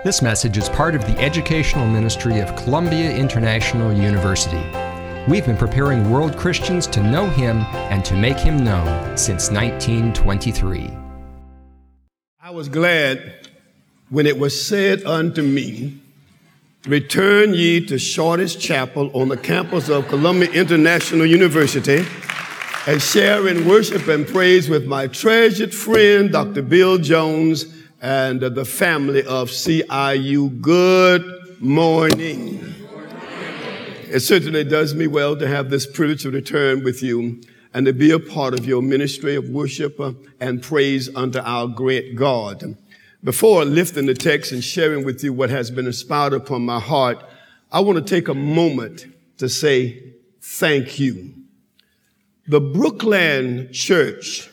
This message is part of the educational ministry of Columbia International University. We've been preparing world Christians to know Him and to make Him known since 1923. I was glad when it was said unto me, "Return ye to Shortest Chapel on the campus of Columbia International University and share in worship and praise with my treasured friend, Dr. Bill Jones, and the family of CIU. Good morning." It certainly does me well to have this privilege to return with you and to be a part of your ministry of worship and praise unto our great God. Before lifting the text and sharing with you what has been inspired upon my heart, I want to take a moment to say thank you. The Brookland Church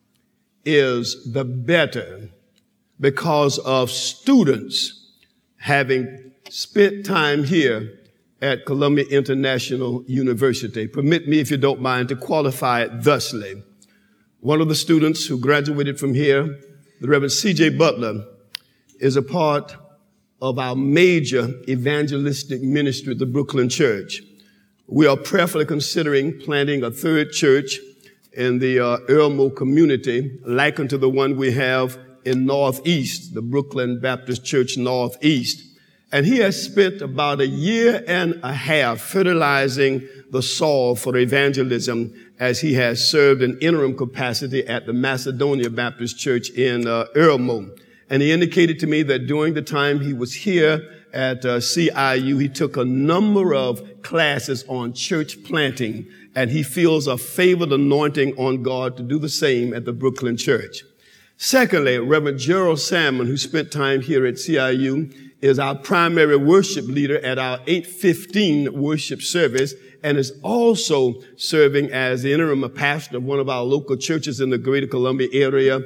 is the better because of students having spent time here at Columbia International University. Permit me, if you don't mind, to qualify it thusly. One of the students who graduated from here, the Reverend C.J. Butler, is a part of our major evangelistic ministry at the Brookland Church. We are prayerfully considering planting a third church in the Irmo community, likened to the one we have in Northeast, the Brooklyn Baptist Church Northeast. And he has spent about a year and a half fertilizing the soil for evangelism as he has served in interim capacity at the Macedonia Baptist Church in Irmo. And he indicated to me that during the time he was here at CIU, he took a number of classes on church planting, and he feels a favored anointing on God to do the same at the Brooklyn Church. Secondly, Reverend Gerald Salmon, who spent time here at CIU, is our primary worship leader at our 8:15 worship service and is also serving as the interim pastor of one of our local churches in the greater Columbia area,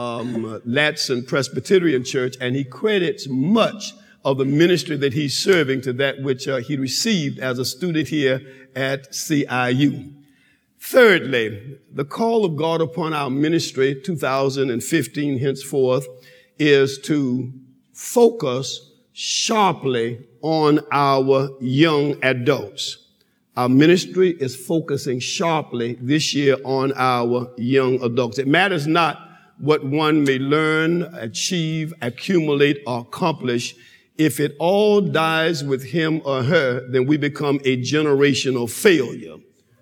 Latson Presbyterian Church, and he credits much of the ministry that he's serving to that which he received as a student here at CIU. Thirdly, the call of God upon our ministry, 2015 henceforth, is to focus sharply on our young adults. Our ministry is focusing sharply this year on our young adults. It matters not what one may learn, achieve, accumulate, or accomplish. If it all dies with him or her, then we become a generational failure.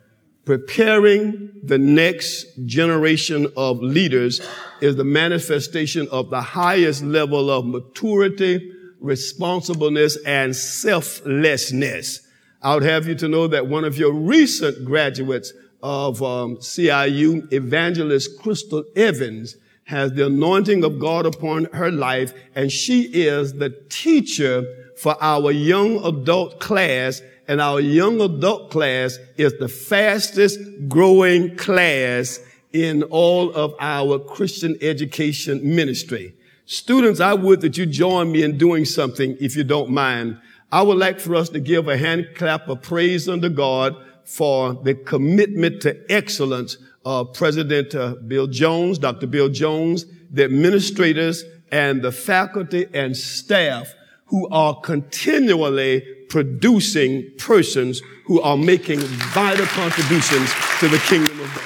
Preparing the next generation of leaders is the manifestation of the highest level of maturity, responsibleness, and selflessness. I would have you to know that one of your recent graduates of CIU, Evangelist Crystal Evans, has the anointing of God upon her life, and she is the teacher for our young adult class. And our young adult class is the fastest growing class in all of our Christian education ministry. Students, I would that you join me in doing something, if you don't mind. I would like for us to give a hand clap of praise unto God for the commitment to excellence of President Bill Jones, Dr. Bill Jones, the administrators, and the faculty and staff who are continually producing persons who are making vital contributions to the kingdom of God.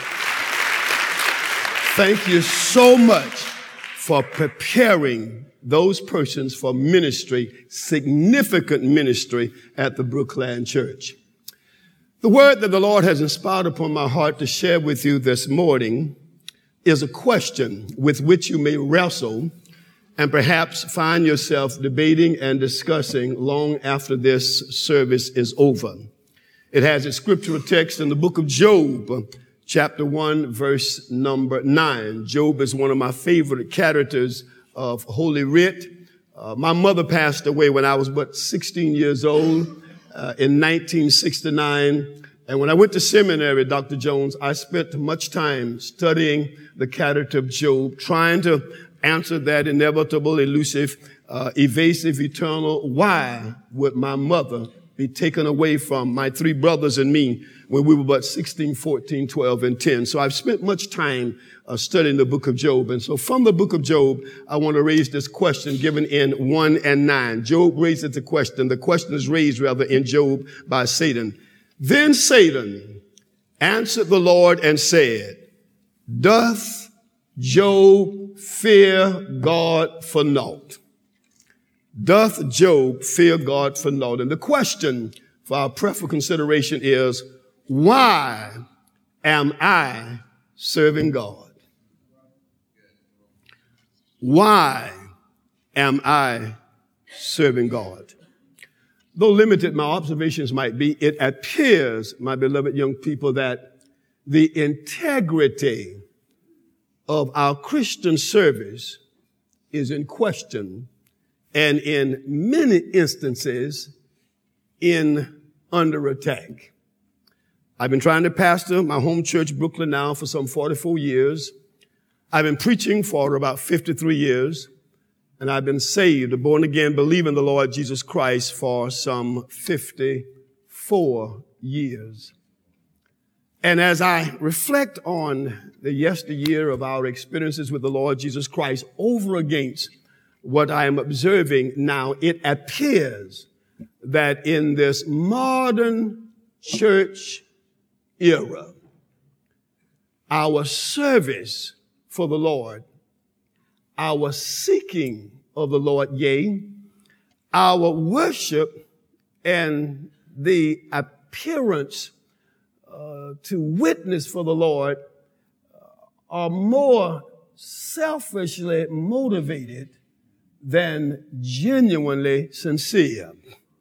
Thank you so much for preparing those persons for ministry, significant ministry at the Brookland Church. The word that the Lord has inspired upon my heart to share with you this morning is a question with which you may wrestle and perhaps find yourself debating and discussing long after this service is over. It has its scriptural text in the book of Job, chapter 1, verse number 9. Job is one of my favorite characters of Holy Writ. My mother passed away when I was but 16 years old in 1969. And when I went to seminary, Dr. Jones, I spent much time studying the character of Job, trying to answer that inevitable, elusive, evasive, eternal, why would my mother be taken away from my three brothers and me when we were but 16, 14, 12, and 10. So I've spent much time studying the book of Job. And so from the book of Job, I want to raise this question given in 1 and 9. Job raises the question. The question is raised rather in Job by Satan. Then Satan answered the Lord and said, doth Job fear God for naught? Doth Job fear God for naught? And the question for our prayerful consideration is, why am I serving God? Why am I serving God? Though limited my observations might be, it appears, my beloved young people, that the integrity of our Christian service is in question, and in many instances under attack. I've been trying to pastor my home church, Brooklyn, now for some 44 years. I've been preaching for about 53 years, and I've been saved, born again, believing the Lord Jesus Christ for some 54 years. And as I reflect on the yesteryear of our experiences with the Lord Jesus Christ over against what I am observing now, it appears that in this modern church era, our service for the Lord, our seeking of the Lord, yea, our worship and the appearance to witness for the Lord are more selfishly motivated than genuinely sincere.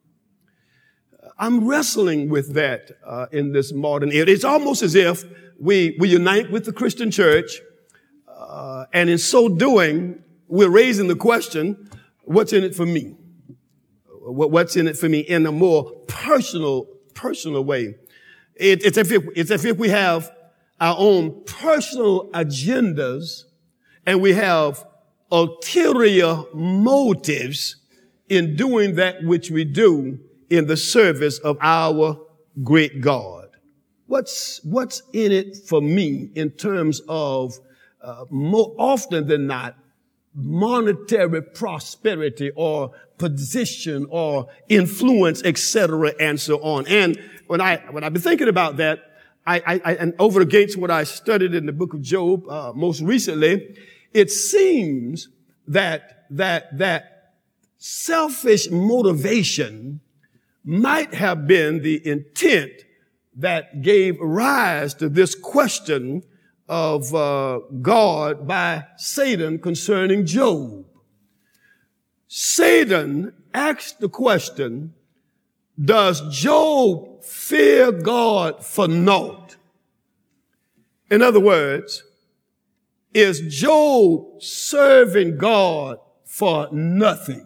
I'm wrestling with that in this modern era. It's almost as if we unite with the Christian church, and in so doing, we're raising the question, what's in it for me? What's in it for me in a more personal way? It's as if we have our own personal agendas and we have ulterior motives in doing that which we do in the service of our great God. What's in it for me in terms of more often than not monetary prosperity or position or influence, etc., and so on. And when I've been thinking about that, and over against what I studied in the book of Job most recently, it seems that selfish motivation might have been the intent that gave rise to this question of God by Satan concerning Job. Satan asked the question, does Job fear God for naught? In other words, is Job serving God for nothing?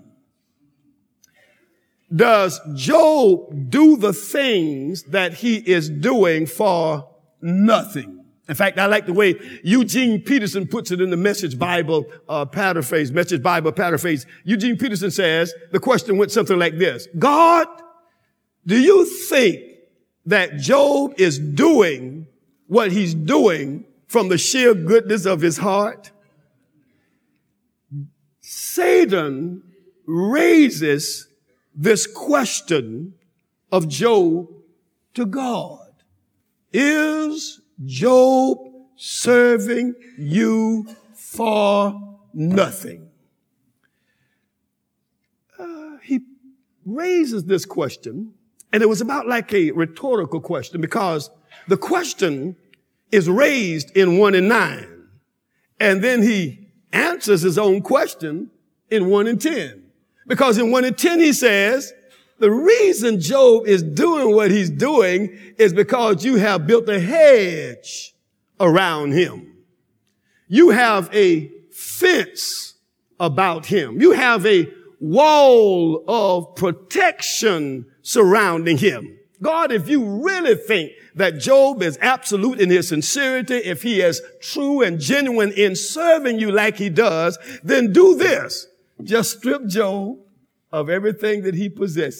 Does Job do the things that he is doing for nothing? In fact, I like the way Eugene Peterson puts it in the Message Bible paraphrase. Eugene Peterson says, the question went something like this. God, do you think that Job is doing what he's doing from the sheer goodness of his heart? Satan raises this question of Job to God. Is Job serving you for nothing? He raises this question, and it was about like a rhetorical question, because the question is raised in 1 and 9, and then he answers his own question in 1 and 10. Because in 1 and 10 he says, the reason Job is doing what he's doing is because you have built a hedge around him. You have a fence about him. You have a wall of protection surrounding him. God, if you really think that Job is absolute in his sincerity, if he is true and genuine in serving you like he does, then do this. Just strip Job of everything that he possesses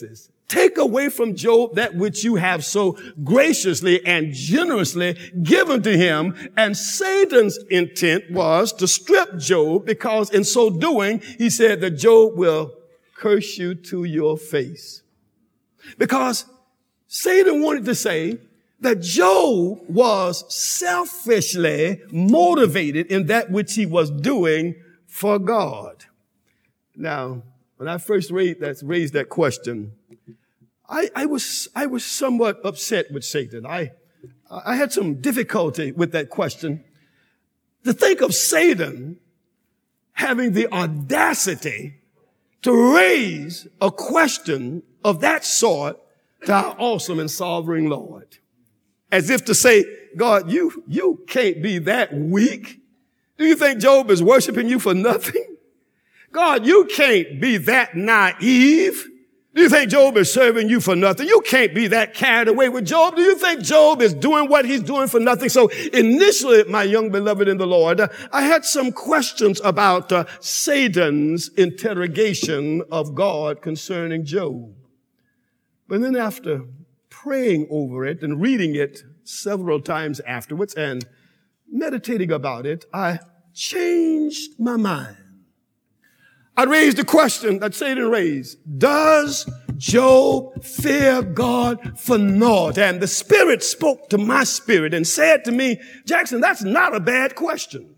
take away from Job that which you have so graciously and generously given to him. And Satan's intent was to strip Job, because in so doing, he said that Job will curse you to your face. Because Satan wanted to say that Job was selfishly motivated in that which he was doing for God. Now, when I first raised that question, I was somewhat upset with Satan. I had some difficulty with that question. To think of Satan having the audacity to raise a question of that sort to our awesome and sovereign Lord. As if to say, God, you can't be that weak. Do you think Job is worshiping you for nothing? God, you can't be that naive. Do you think Job is serving you for nothing? You can't be that carried away with Job. Do you think Job is doing what he's doing for nothing? So initially, my young beloved in the Lord, I had some questions about Satan's interrogation of God concerning Job. But then after praying over it and reading it several times afterwards and meditating about it, I changed my mind. I raised the question that Satan raised. Does Job fear God for naught? And the Spirit spoke to my spirit and said to me, Jackson, that's not a bad question.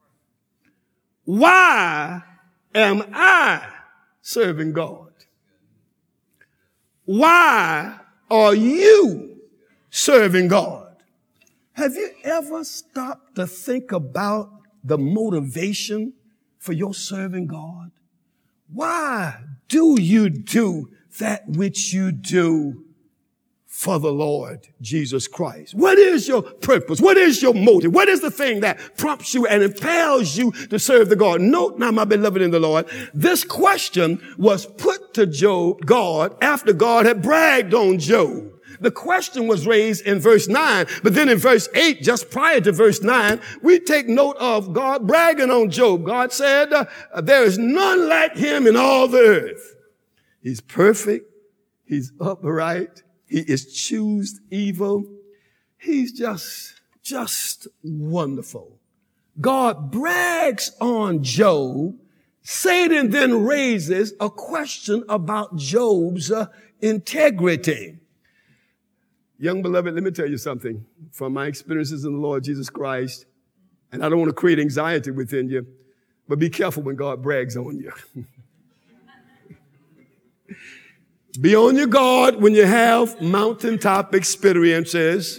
Why am I serving God? Why are you serving God? Have you ever stopped to think about the motivation for your serving God? Why do you do that which you do for the Lord Jesus Christ? What is your purpose? What is your motive? What is the thing that prompts you and impels you to serve the God? Note now, my beloved in the Lord, this question was put to God after God had bragged on Job. The question was raised in verse 9, but then in verse 8, just prior to verse 9, we take note of God bragging on Job. God said, there is none like him in all the earth. He's perfect. He's upright. He eschews evil. He's just wonderful. God brags on Job. Satan then raises a question about Job's integrity. Young beloved, let me tell you something from my experiences in the Lord Jesus Christ. And I don't want to create anxiety within you, but be careful when God brags on you. Be on your guard when you have mountaintop experiences.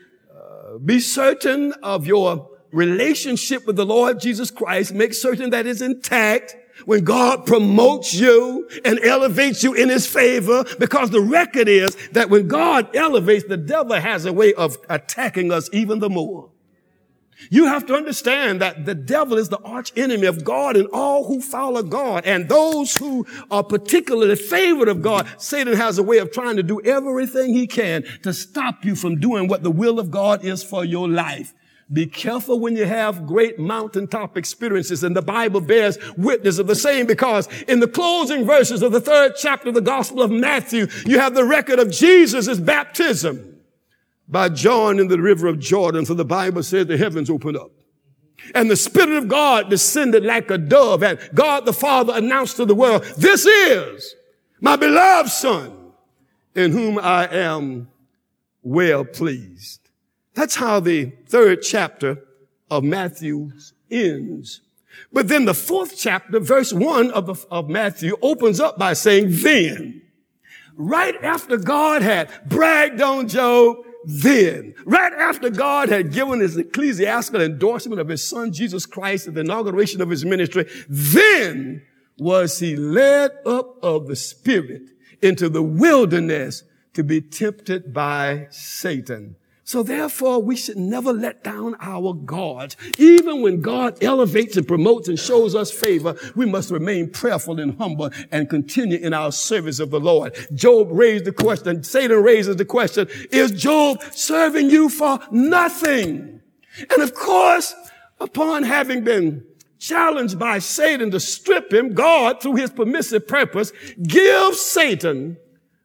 Be certain of your relationship with the Lord Jesus Christ. Make certain that it's intact when God promotes you and elevates you in his favor, because the record is that when God elevates, the devil has a way of attacking us even the more. You have to understand that the devil is the arch enemy of God and all who follow God. And those who are particularly favored of God, Satan has a way of trying to do everything he can to stop you from doing what the will of God is for your life. Be careful when you have great mountaintop experiences, and the Bible bears witness of the same, because in the closing verses of the 3rd chapter of the Gospel of Matthew, you have the record of Jesus' baptism by John in the river of Jordan. For the Bible says the heavens opened up and the Spirit of God descended like a dove, and God the Father announced to the world, this is my beloved Son in whom I am well pleased. That's how the 3rd chapter of Matthew ends. But then the 4th chapter, verse 1 of Matthew opens up by saying, then, right after God had bragged on Job, then, right after God had given his ecclesiastical endorsement of his Son, Jesus Christ, at the inauguration of his ministry, then was he led up of the Spirit into the wilderness to be tempted by Satan. So therefore, we should never let down our guard. Even when God elevates and promotes and shows us favor, we must remain prayerful and humble and continue in our service of the Lord. Job raised the question, Satan raises the question, is Job serving you for nothing? And of course, upon having been challenged by Satan to strip him, God, through his permissive purpose, gives Satan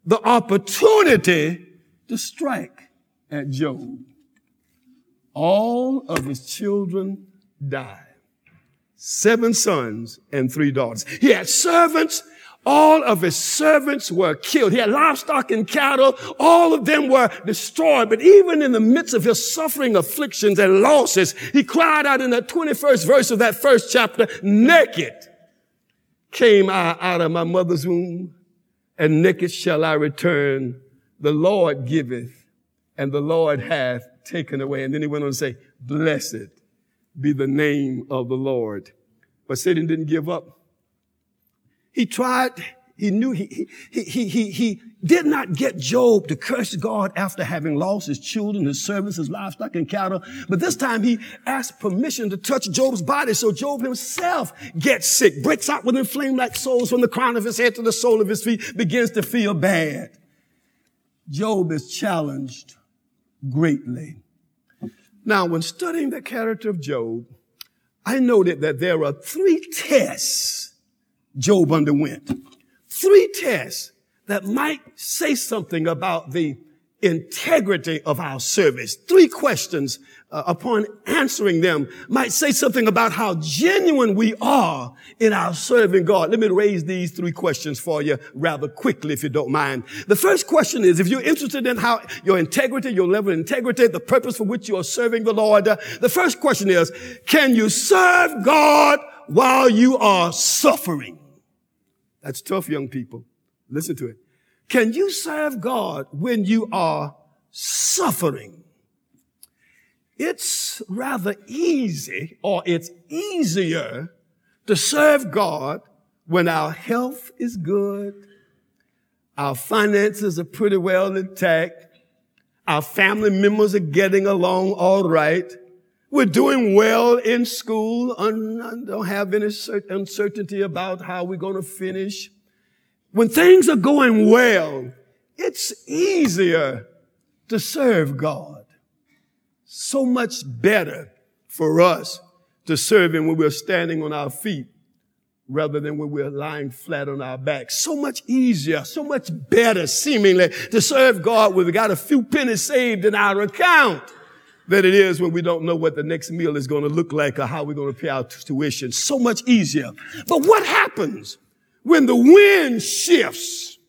the opportunity to strike at Job. All of his children died. 7 sons and 3 daughters. He had servants. All of his servants were killed. He had livestock and cattle. All of them were destroyed. But even in the midst of his suffering, afflictions, and losses, he cried out in the 21st verse of that first chapter, naked came I out of my mother's womb, and naked shall I return. The Lord giveth, and the Lord hath taken away. And then he went on to say, blessed be the name of the Lord. But Satan didn't give up. He tried, he knew he did not get Job to curse God after having lost his children, his servants, his livestock and cattle. But this time he asked permission to touch Job's body. So Job himself gets sick, breaks out with inflamed like sores from the crown of his head to the sole of his feet, begins to feel bad. Job is challenged greatly. Now, when studying the character of Job, I noted that there are 3 tests Job underwent. 3 tests that might say something about the integrity of our service. 3 questions upon answering them might say something about how genuine we are in our serving God. Let me raise these 3 questions for you rather quickly, if you don't mind. The first question is, if you're interested in how your integrity, your level of integrity, the purpose for which you are serving the Lord, the first question is, can you serve God while you are suffering? That's tough, young people. Listen to it. Can you serve God when you are suffering? It's rather easy, or it's easier to serve God when our health is good, our finances are pretty well intact, our family members are getting along all right, we're doing well in school, don't have any uncertainty about how we're going to finish. When things are going well, it's easier to serve God. So much better for us to serve Him when we're standing on our feet rather than when we're lying flat on our back. So much easier, so much better, seemingly, to serve God when we got a few pennies saved in our account than it is when we don't know what the next meal is going to look like or how we're going to pay our tuition. So much easier. But what happens when the wind shifts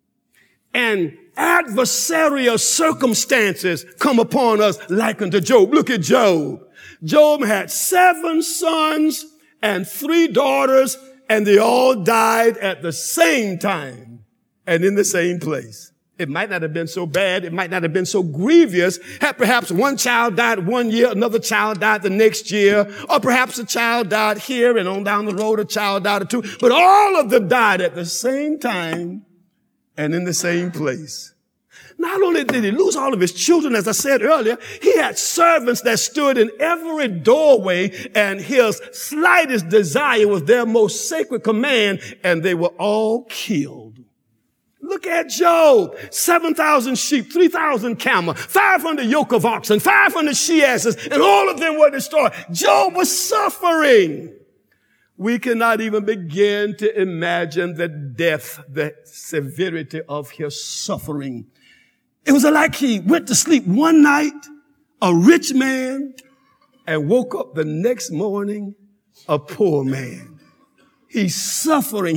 and adversarial circumstances come upon us like unto Job? Look at Job. Job had 7 sons and 3 daughters, and they all died at the same time and in the same place. It might not have been so bad. It might not have been so grievous. Had perhaps one child died one year, another child died the next year, or perhaps a child died here and on down the road a child died or 2. But all of them died at the same time and in the same place. Not only did he lose all of his children, as I said earlier, he had servants that stood in every doorway, and his slightest desire was their most sacred command, and they were all killed. Look at Job. 7,000 sheep, 3,000 camel, 500 yoke of oxen, 500 she-asses, and all of them were destroyed. Job was suffering. We cannot even begin to imagine the depth, the severity of his suffering. It was like he went to sleep one night, a rich man, and woke up the next morning, a poor man. He's suffering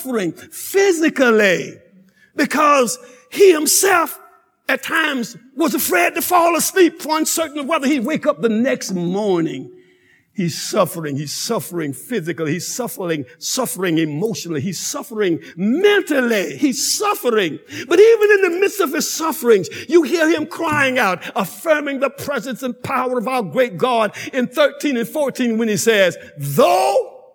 physically, because he himself at times was afraid to fall asleep, for uncertain of whether he'd wake up the next morning. He's suffering physically. He's suffering emotionally. He's suffering mentally. He's suffering. But even in the midst of his sufferings, you hear him crying out, affirming the presence and power of our great God in 13 and 14 when he says, though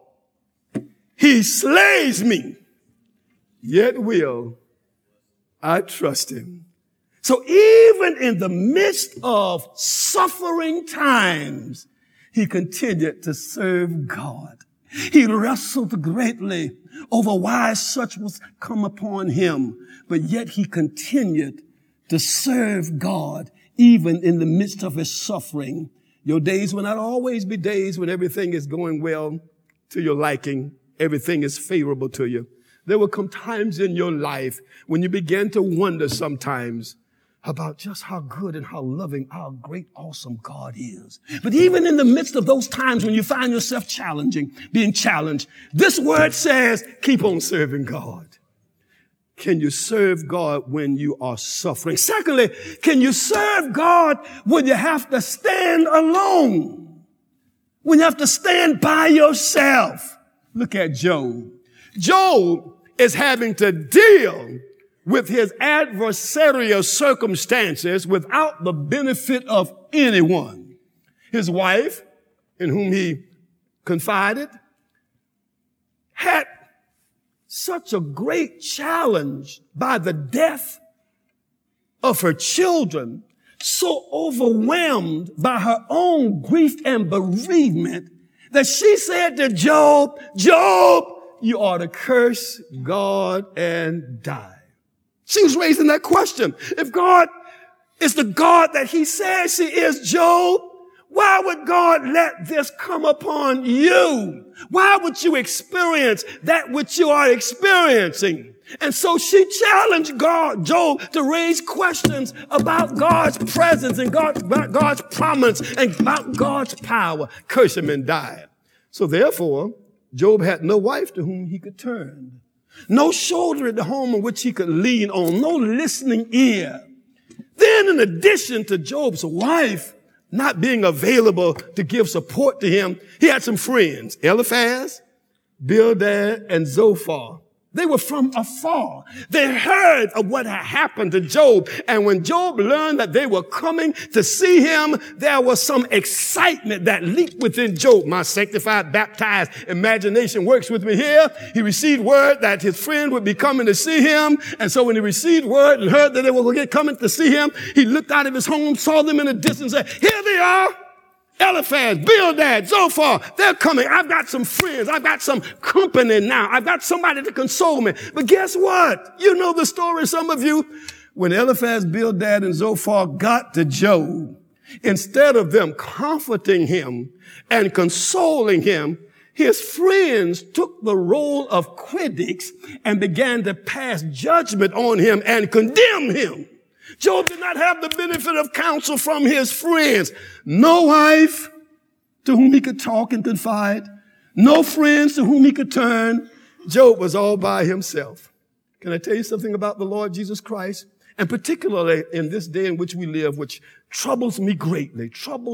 he slays me, yet will I trust him. So even in the midst of suffering times, he continued to serve God. He wrestled greatly over why such was come upon him, but yet he continued to serve God even in the midst of his suffering. Your days will not always be days when everything is going well to your liking, everything is favorable to you. There will come times in your life when you begin to wonder sometimes about just how good and how loving our great, awesome God is. But even in the midst of those times when you find yourself being challenged, this word says, keep on serving God. Can you serve God when you are suffering? Secondly, can you serve God when you have to stand alone? When you have to stand by yourself? Look at Job. Job is having to deal with his adversarial circumstances without the benefit of anyone. His wife, in whom he confided, had such a great challenge by the death of her children, so overwhelmed by her own grief and bereavement that she said to Job, Job, you ought to curse God and die. She was raising that question. If God is the God that he says he is, Job, why would God let this come upon you? Why would you experience that which you are experiencing? And so she challenged Job to raise questions about God's presence and God's promise and about God's power. Curse him and die. So therefore, Job had no wife to whom he could turn. No shoulder at the home on which he could lean on. No listening ear. Then in addition to Job's wife not being available to give support to him, he had some friends, Eliphaz, Bildad, and Zophar. They were from afar. They heard of what had happened to Job. And when Job learned that they were coming to see him, there was some excitement that leaped within Job. My sanctified, baptized imagination works with me here. He received word that his friend would be coming to see him. And so when he received word and heard that they were coming to see him, he looked out of his home, saw them in the distance, and said, here they are. Eliphaz, Bildad, Zophar, they're coming. I've got some friends. I've got some company now. I've got somebody to console me. But guess what? You know the story, some of you. When Eliphaz, Bildad, and Zophar got to Job, instead of them comforting him and consoling him, his friends took the role of critics and began to pass judgment on him and condemn him. Job did not have the benefit of counsel from his friends. No wife to whom he could talk and confide. No friends to whom he could turn. Job was all by himself. Can I tell you something about the Lord Jesus Christ? And particularly in this day in which we live, which troubles me greatly.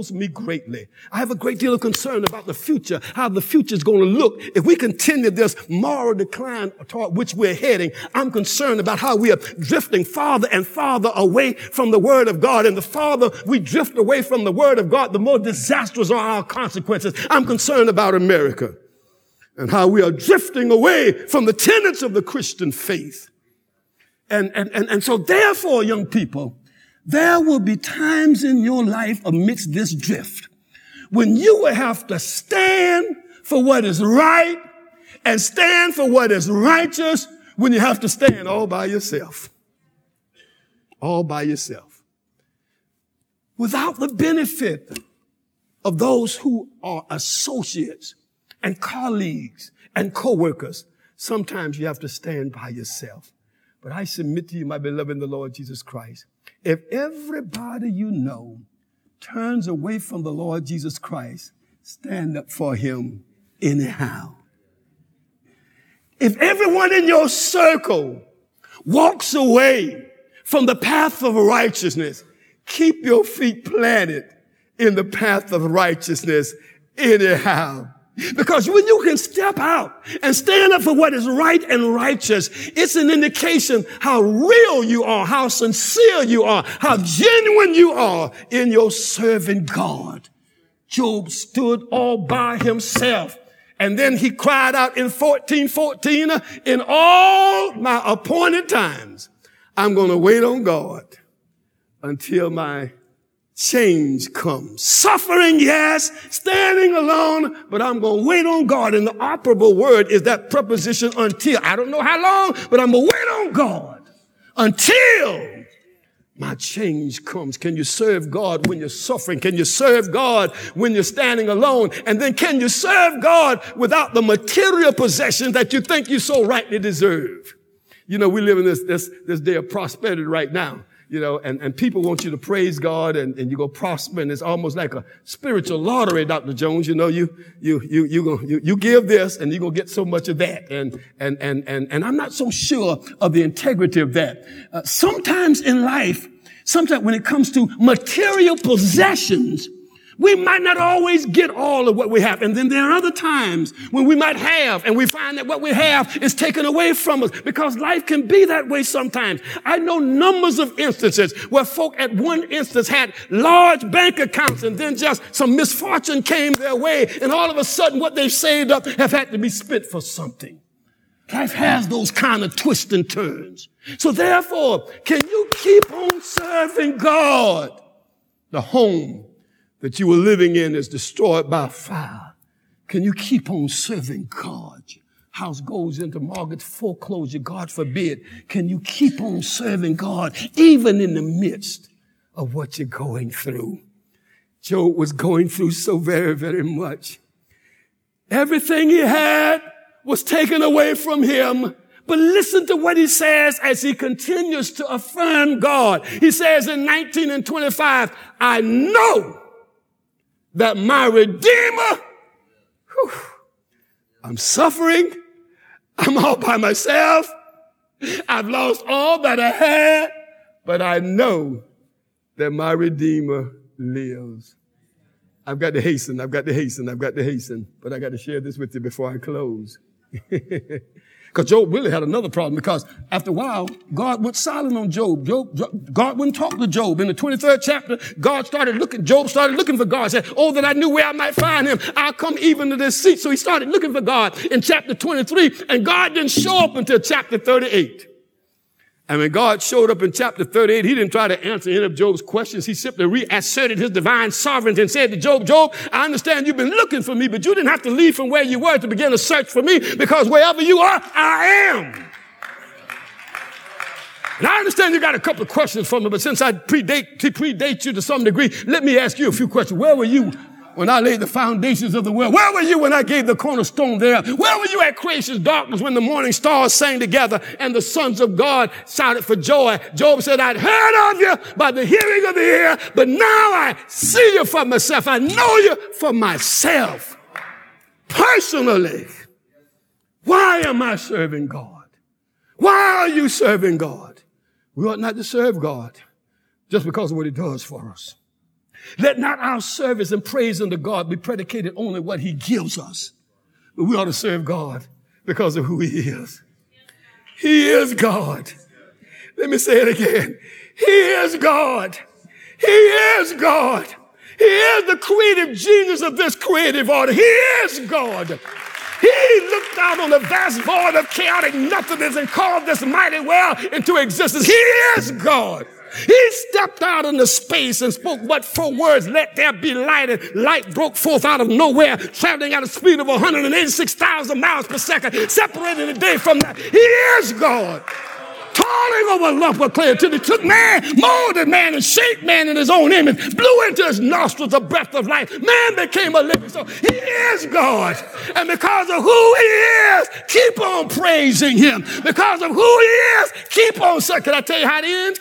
I have a great deal of concern about the future, how the future is going to look. If we continue this moral decline toward which we're heading, I'm concerned about how we are drifting farther and farther away from the Word of God. And the farther we drift away from the Word of God, the more disastrous are our consequences. I'm concerned about America and how we are drifting away from the tenets of the Christian faith. And so therefore, young people, there will be times in your life amidst this drift when you will have to stand for what is right and stand for what is righteous, when you have to stand all by yourself. All by yourself. Without the benefit of those who are associates and colleagues and co-workers. Sometimes you have to stand by yourself. But I submit to you, my beloved in the Lord Jesus Christ, if everybody you know turns away from the Lord Jesus Christ, stand up for him anyhow. If everyone in your circle walks away from the path of righteousness, keep your feet planted in the path of righteousness anyhow. Because when you can step out and stand up for what is right and righteous, it's an indication how real you are, how sincere you are, how genuine you are in your serving God. Job stood all by himself. And then he cried out in 14:14, in all my appointed times, I'm going to wait on God until my change comes. Suffering, yes, standing alone, but I'm going to wait on God. And the operable word is that preposition until. I don't know how long, but I'm going to wait on God until my change comes? Can you serve God when you're suffering? Can you serve God when you're standing alone? And then can you serve God without the material possessions that you think you so rightly deserve? You know, we live in this day of prosperity right now. You know, and people want you to praise God and you go prosper, and it's almost like a spiritual lottery, Dr. Jones. You know, you give this and you're going to get so much of that. And I'm not so sure of the integrity of that. Sometimes in life, when it comes to material possessions, we might not always get all of what we have. And then there are other times when we might have, and we find that what we have is taken away from us, because life can be that way sometimes. I know numbers of instances where folk at one instance had large bank accounts, and then just some misfortune came their way, and all of a sudden what they've saved up have had to be spent for something. Life has those kind of twists and turns. So therefore, can you keep on serving God? The home that you were living in is destroyed by fire. Can you keep on serving God? House goes into mortgage foreclosure, God forbid. Can you keep on serving God even in the midst of what you're going through? Job was going through so very, very much. Everything he had was taken away from him. But listen to what he says as he continues to affirm God. He says in 19 and 25, I know that my Redeemer, I'm suffering. I'm all by myself. I've lost all that I had, but I know that my Redeemer lives. I've got to hasten, but I got to share this with you before I close. Because Job really had another problem, because after a while, God went silent on Job. God wouldn't talk to Job. In the 23rd chapter, Job started looking for God. Said, oh, that I knew where I might find him. I'll come even to this seat. So he started looking for God in chapter 23, and God didn't show up until chapter 38. And when God showed up in chapter 38, he didn't try to answer any of Job's questions. He simply reasserted his divine sovereignty and said to Job, I understand you've been looking for me, but you didn't have to leave from where you were to begin to search for me, because wherever you are, I am. And I understand you got a couple of questions for me, but since I predate you to some degree, let me ask you a few questions. Where were you when I laid the foundations of the world? Where were you when I gave the cornerstone there? Where were you at creation's darkness when the morning stars sang together and the sons of God shouted for joy? Job said, I'd heard of you by the hearing of the ear, but now I see you for myself. I know you for myself. Personally, why am I serving God? Why are you serving God? We ought not to serve God just because of what he does for us. Let not our service and praise unto God be predicated only what he gives us. But we ought to serve God because of who he is. He is God. Let me say it again. He is God. He is God. He is the creative genius of this creative order. He is God. He looked out on the vast void of chaotic nothingness and called this mighty world into existence. He is God. He stepped out into space and spoke but 4 words, let there be light, and light broke forth out of nowhere, traveling at a speed of 186,000 miles per second, separating the day from night. He is God. Toiling over a lump of clay until he took man, molded man, and shaped man in his own image, blew into his nostrils the breath of life. Man became a living soul. He is God. And because of who he is, keep on praising him. Because of who he is, keep on serving. Can I tell you how it ends?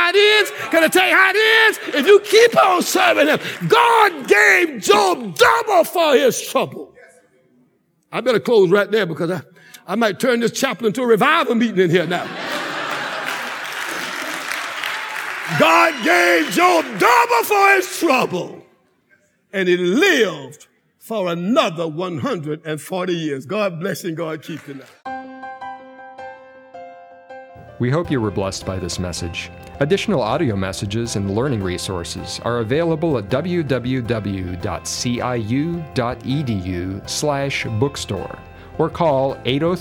If you keep on serving him, God gave Job double for his trouble. I better close right there, because I might turn this chapel into a revival meeting in here now. God gave Job double for his trouble, and he lived for another 140 years. God bless and God keep you now. We hope you were blessed by this message. Additional audio messages and learning resources are available at www.ciu.edu/bookstore or call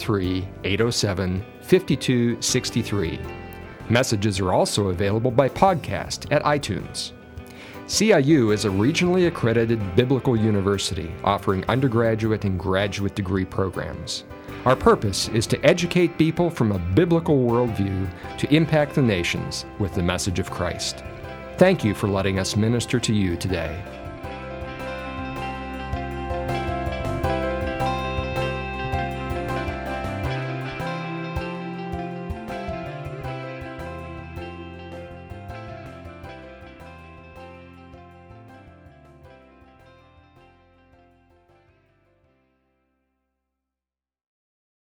803-807-5263. Messages are also available by podcast at iTunes. CIU is a regionally accredited biblical university offering undergraduate and graduate degree programs. Our purpose is to educate people from a biblical worldview to impact the nations with the message of Christ. Thank you for letting us minister to you today.